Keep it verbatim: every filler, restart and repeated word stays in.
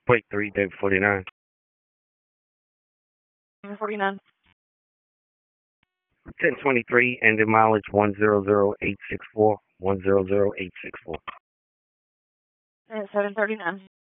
Plate three, David forty-nine. forty-nine. ten twenty-three, ended mileage one zero zero eight six four. one zero zero eight six four. seven thirty-nine.